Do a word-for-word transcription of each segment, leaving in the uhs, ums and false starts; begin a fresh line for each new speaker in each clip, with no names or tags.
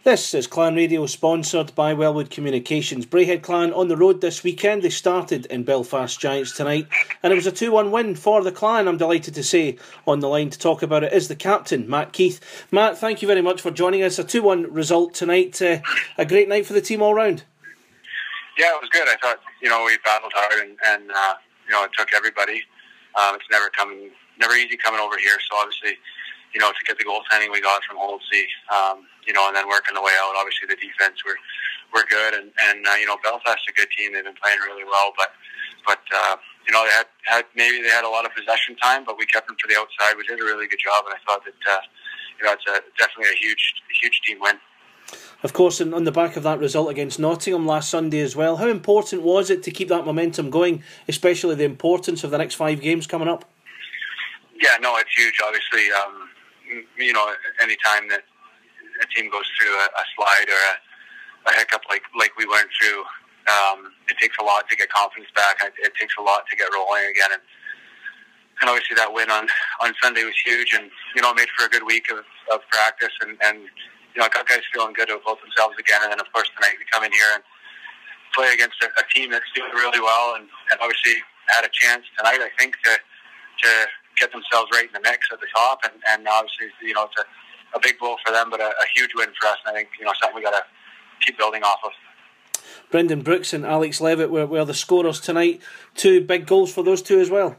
This is Clan Radio, sponsored by Wellwood Communications. Braehead Clan on the road this weekend. They started in Belfast Giants tonight, and it was a two one win for the Clan. I'm delighted to say on the line to talk about it is the captain, Matt Keith. Matt, thank you very much for joining us. A two one result tonight. Uh, a great night for the team all round.
Yeah, it was good. I thought, you know, we battled hard, and, and uh, you know, it took everybody. Um, it's never coming, never easy coming over here. So obviously, you know, to get the goaltending we got from Holdsey, um, you know, and then working the way out. Obviously, the defense were were good, and and uh, you know, Belfast's a good team. They've been playing really well, but but uh, you know, they had, had maybe they had a lot of possession time, but we kept them to the outside. We did a really good job, and I thought that uh, you know, it's a, definitely a huge huge team win.
Of course, and on the back of that result against Nottingham last Sunday as well, how important was it to keep that momentum going, especially the importance of the next five games coming up?
Yeah, no, it's huge. Obviously, um, you know, any time that a team goes through a, a slide or a, a hiccup like like we went through, um, it takes a lot to get confidence back. It, it takes a lot to get rolling again, and, and obviously that win on, on Sunday was huge, and you know, made for a good week of, of practice, and, and you know, got guys feeling good about themselves again. And then of course tonight we come in here and play against a, a team that's doing really well, and, and obviously had a chance tonight, I think, to to get themselves right in the mix at the top, and, and obviously, you know, it's a a big blow for them, but a, a huge win for us, and I think, you know, something we got to keep building off of.
Brendan Brooks and Alex Levitt were, were the scorers tonight. Two big goals for those two as well.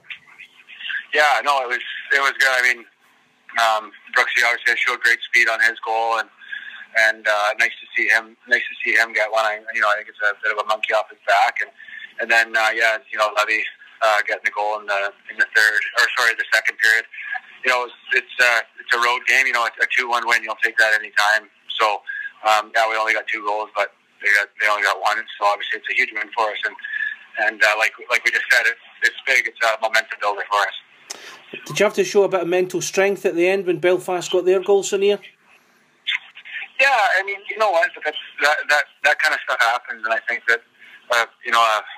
Yeah, no, it was it was good. I mean, um, Brooksy obviously showed great speed on his goal, and and uh, nice to see him. Nice to see him get one. I, you know, I think it's a bit of a monkey off his back, and and then uh, yeah, you know, Levy uh, getting the goal in the in the third, or sorry, the second period. You know, it's it's, uh, it's a road game. You know, a two one win, you'll take that any time. So, um, yeah, we only got two goals, but they got they only got one. So obviously, it's a huge win for us. And and uh, like like we just said, it's it's big. It's a momentum builder for us.
Did you have to show a bit of mental strength at the end when Belfast got their goal, Sonia?
Yeah, I mean, you know what? That that that, that kind of stuff happens, and I think that uh, you know. Uh,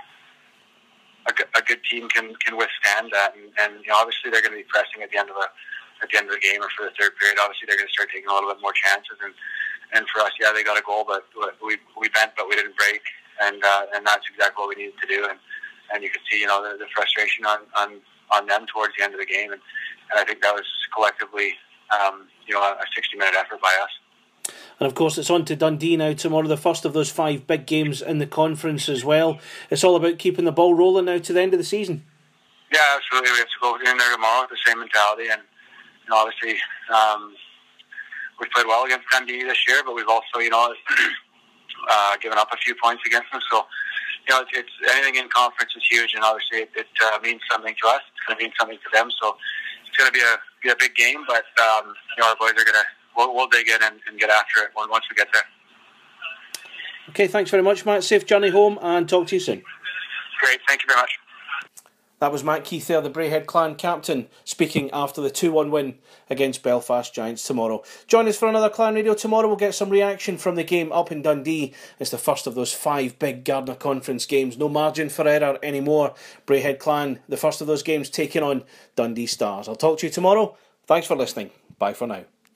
A, a good team can, can withstand that, and, and you know, obviously they're going to be pressing at the end of a at the end of the game or for the third period. Obviously they're going to start taking a little bit more chances, and, and for us, yeah, they got a goal, but we we bent, but we didn't break, and uh, and that's exactly what we needed to do. And, and you could see, you know, the, the frustration on, on, on them towards the end of the game, and, and I think that was collectively, um, you know, a sixty minute effort by us.
And of course it's on to Dundee now tomorrow, the first of those five big games in the conference as well. It's all about keeping the ball rolling now to the end of the season.
Yeah, absolutely. We have to go in there tomorrow with the same mentality, and you know, obviously um, we've played well against Dundee this year, but we've also, you know, uh, given up a few points against them. So, you know, it's, it's anything in conference is huge, and obviously it, it uh, means something to us. It's going to mean something to them. So it's going to be a be a big game, but um, you know, our boys are going to. We'll, we'll dig in and, and get after it once we get there.
Okay, thanks very much, Matt. Safe journey home, and talk to you soon.
Great, thank you very much.
That was Matt Keith there, the Braehead Clan captain, speaking after the two one win against Belfast Giants tomorrow. Join us for another Clan Radio tomorrow. We'll get some reaction from the game up in Dundee. It's the first of those five big Gardner Conference games. No margin for error anymore. Braehead Clan, the first of those games, taking on Dundee Stars. I'll talk to you tomorrow. Thanks for listening. Bye for now.